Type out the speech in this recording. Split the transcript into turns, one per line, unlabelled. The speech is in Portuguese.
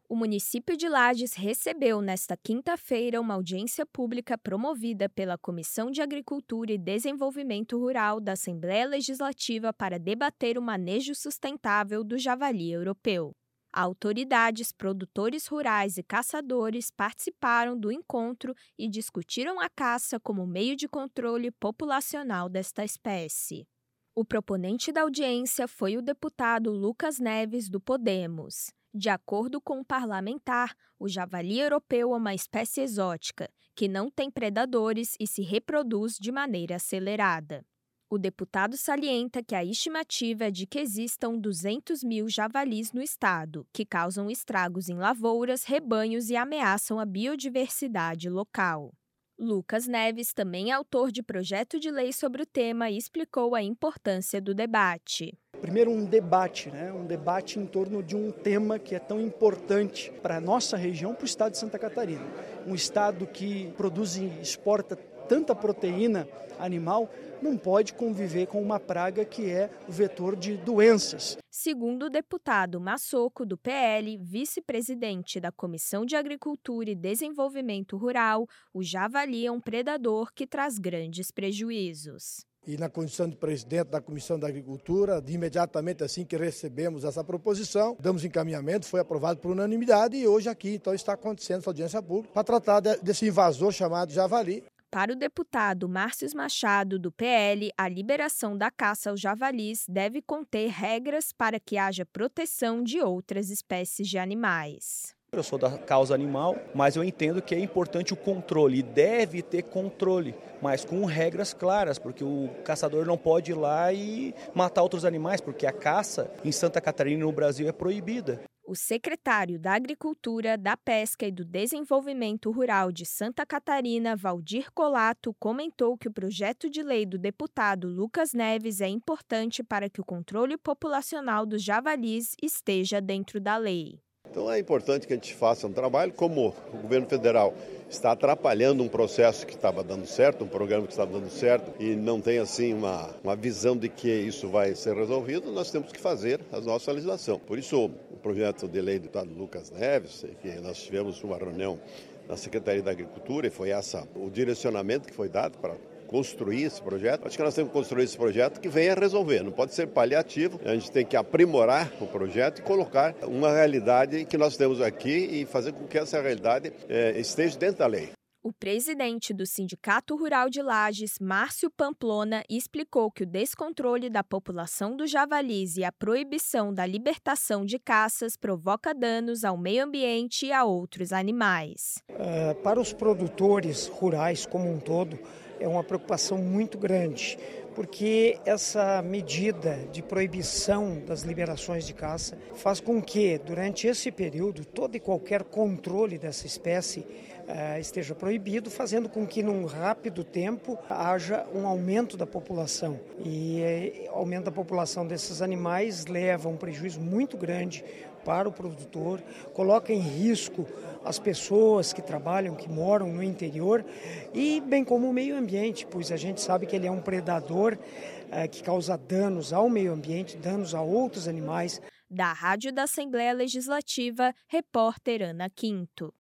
O município de Lages recebeu nesta quinta-feira uma audiência pública promovida pela Comissão de Agricultura e Desenvolvimento Rural da Assembleia Legislativa para debater o manejo sustentável do javali europeu. Autoridades, produtores rurais e caçadores participaram do encontro e discutiram a caça como meio de controle populacional desta espécie. O proponente da audiência foi o deputado Lucas Neves, do Podemos. De acordo com o parlamentar, o javali europeu é uma espécie exótica, que não tem predadores e se reproduz de maneira acelerada. O deputado salienta que a estimativa é de que existam 200 mil javalis no estado, que causam estragos em lavouras, rebanhos e ameaçam a biodiversidade local. Lucas Neves, também é autor de projeto de lei sobre o tema, e explicou a importância do debate.
Primeiro, um debate, um debate em torno de um tema que é tão importante para a nossa região, para o estado de Santa Catarina. Um estado que produz e exporta tanta proteína animal, não pode conviver com uma praga que é o vetor de doenças.
Segundo o deputado Massoco, do PL, vice-presidente da Comissão de Agricultura e Desenvolvimento Rural, o javali é um predador que traz grandes prejuízos.
E na condição de presidente da Comissão da Agricultura, de imediatamente assim que recebemos essa proposição, damos encaminhamento, foi aprovado por unanimidade e hoje aqui então está acontecendo essa audiência pública para tratar desse invasor chamado javali.
Para o deputado Márcio Machado, do PL, a liberação da caça aos javalis deve conter regras para que haja proteção de outras espécies de animais.
Eu sou da causa animal, mas eu entendo que é importante o controle, e deve ter controle, mas com regras claras, porque o caçador não pode ir lá e matar outros animais, porque a caça em Santa Catarina e no Brasil é proibida.
O secretário da Agricultura, da Pesca e do Desenvolvimento Rural de Santa Catarina, Valdir Colato, comentou que o projeto de lei do deputado Lucas Neves é importante para que o controle populacional dos javalis esteja dentro da lei.
Então é importante que a gente faça um trabalho, como o governo federal está atrapalhando um processo que estava dando certo, um programa que estava dando certo, e não tem assim uma visão de que isso vai ser resolvido, nós temos que fazer a nossa legislação. Por isso, o projeto de lei do deputado Lucas Neves, que nós tivemos uma reunião na Secretaria da Agricultura, e foi o direcionamento que foi dado para construir esse projeto. Acho que nós temos que construir esse projeto que venha resolver, não pode ser paliativo, a gente tem que aprimorar o projeto e colocar uma realidade que nós temos aqui e fazer com que essa realidade esteja dentro da lei.
O presidente do Sindicato Rural de Lages, Márcio Pamplona, explicou que o descontrole da população dos javalis e a proibição da libertação de caças provoca danos ao meio ambiente e a outros animais.
Para os produtores rurais como um todo, é uma preocupação muito grande, porque essa medida de proibição das liberações de caça faz com que, durante esse período, todo e qualquer controle dessa espécie esteja proibido, fazendo com que, num rápido tempo, haja um aumento da população. E aumento da população desses animais leva a um prejuízo muito grande para o produtor, coloca em risco as pessoas que trabalham, que moram no interior, e bem como o meio ambiente, pois a gente sabe que ele é um predador que causa danos ao meio ambiente, danos a outros animais.
Da Rádio da Assembleia Legislativa, repórter Ana Quinto.